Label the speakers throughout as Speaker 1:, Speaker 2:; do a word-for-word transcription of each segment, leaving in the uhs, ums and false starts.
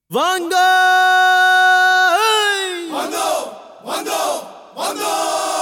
Speaker 1: வாங்கோ
Speaker 2: வாங்கோ வாங்கோ வாங்கோ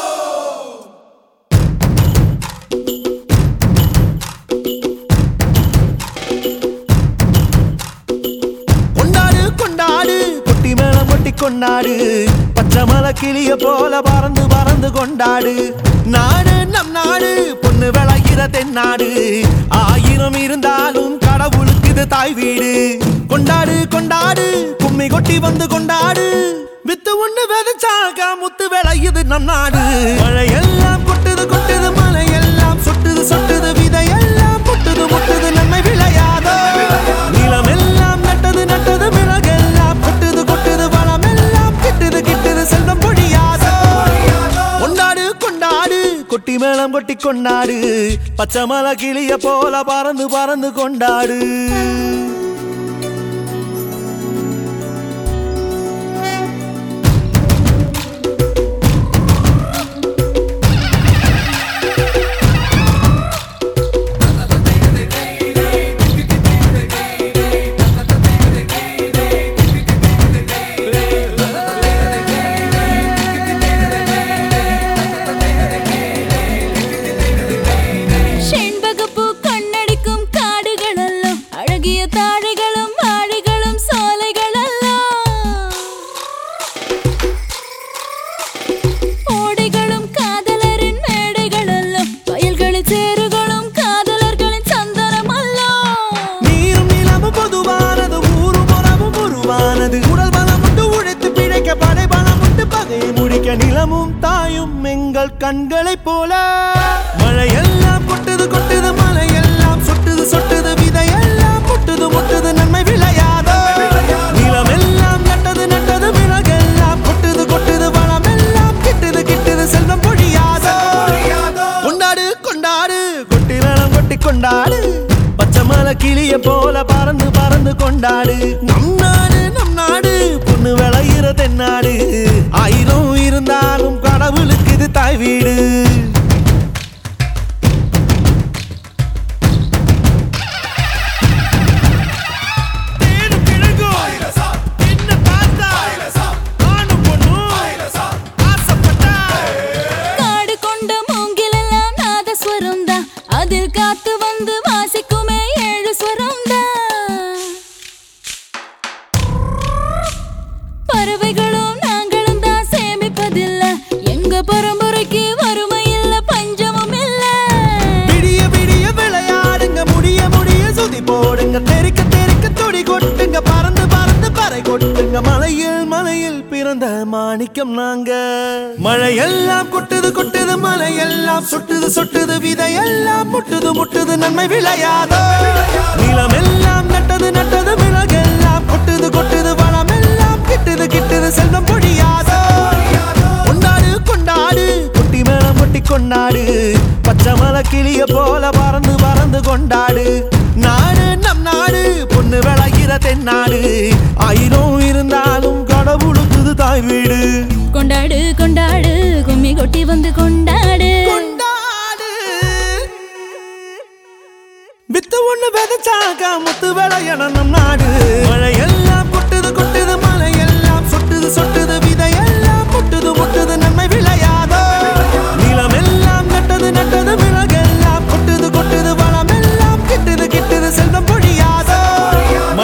Speaker 1: கொண்டாடு கொண்டாடு கொட்டி மேளம் கொட்டி கொண்டாடு பச்சை மலை கிளிய போல பறந்து பறந்து கொண்டாடு நாடு நம் நாடு பொண்ணு விளைகிற தென்னாடு ஆயிரம் இருந்தாலும் கடவுளுக்கு இது தாய் வீடு கொண்டாடு கொண்டாடு கும்மி கொட்டி வந்து கொண்டாடு வித்து ஒண்ணு விதைச்சாக முத்து விளையுது நம் நாடு மழையெல்லாம் கொட்டுது கொட்டுது மலையெல்லாம் சொட்டுது சொட்டுது விதையெல்லாம் முட்டுது முட்டுது நன்மை விளையாதோ நிலமெல்லாம் நட்டது நட்டது மிளகெல்லாம் கொட்டுது கொட்டுது வளமெல்லாம் கிட்டுது கிட்டுது செல்வம் பொழியாதோ கொண்டாடு கொண்டாடு கொட்டி மேளம் கொட்டி கொண்டாடு பச்சை மலை கிளிய போல பறந்து பறந்து கொண்டாடு நிலமும் தாயும் எங்கள் கண்களை போல மழையெல்லாம் கொட்டுது கொட்டுது மலையெல்லாம் சொட்டுது சொட்டுது விதையெல்லாம் முட்டுது முட்டுது நன்மை விளையாதோ நிலமெல்லாம் நட்டது நட்டது மிளகெல்லாம் கொட்டுது கொட்டுது வளமெல்லாம் கிட்டுது கிட்டுது செல்வம் பொழியாதோ கொண்டாடு கொண்டாடு கொட்டி மேளம் கொட்டி கொண்டாடு பச்சை மலை கிளிய போல பறந்து பறந்து கொண்டாடு நம் நாடு நம் நாடு பொண்ணு விளையிற தென்னாடு ஆயிரம் இருந்தாலும் கடவுளுக்கு இது தாய் வீடு
Speaker 3: காடு கொண்ட மூங்கிலெல்லாம் நாதஸ்வரம் தான் அதில் காத்து வந்து வாசிக்குமே ஏழு ஸ்வரம் தான் பறவைகளும் நாங்களும் தான் சேமிப்பதில்ல எங்க பரம்பரைக்கு வறுமை இல்ல பஞ்சமும் இல்ல
Speaker 1: விடிய விடிய விளையாடுங்க முடிய முடிய சுதி போடுங்க தெறிக்க தெறிக்க தொடி கொட்டுங்க பறந்து பறந்து பறை கொட்டுங்க மலையில் மலையில் பிறந்த மாணிக்கம் நாங்க மழையெல்லாம் கொட்டுது கொட்டுது மலையெல்லாம் சொட்டுது சொட்டுது விதையெல்லாம் முட்டுது முட்டுது நன்மை விளையாதோ நிலமெல்லாம் நட்டது நட்டது மிளகெல்லாம் கொட்டுது கொட்டுது வளமெல்லாம் கிட்டுது கிட்டுது செல்வம் பொழியாதோ கொண்டாடு கொண்டாடு கொட்டி மேளம் கொட்டி கொண்டாடு பச்சை மலை கிளிய போல பறந்து பறந்து கொண்டாடு நாடு நம் நாடு பொண்ணு விளைகிற தென்னாடு ஆயிரம் இருந்தாலும் கடவுளுக்கு தாய் வீடு
Speaker 3: கொண்டாடு கொண்டாடு கும்மி கொட்டி வந்து கொண்டாடு
Speaker 1: கொண்டாடு வித்து ஒண்ணு விதைச்சாக முத்து விளையணும் நம் நாடு மழையெல்லாம் கொட்டுது கொட்டுது மலையெல்லாம் சொட்டுது சொட்டுது விதையெல்லாம் முட்டுது முட்டுது நன்மை விளையாதோ நிலமெல்லாம் நட்டது நட்டது மிளகெல்லாம் கொட்டுது கொட்டுது வளமெல்லாம் கிட்டுது கிட்டுது செல்வம் பொழியாதோ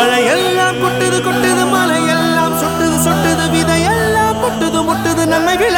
Speaker 1: மழையெல்லாம் கொட்டுது கொட்டுது மலையெல்லாம் சொட்டுது சொட்டுது விதையெல்லாம் முட்டுது முட்டுது நன்மை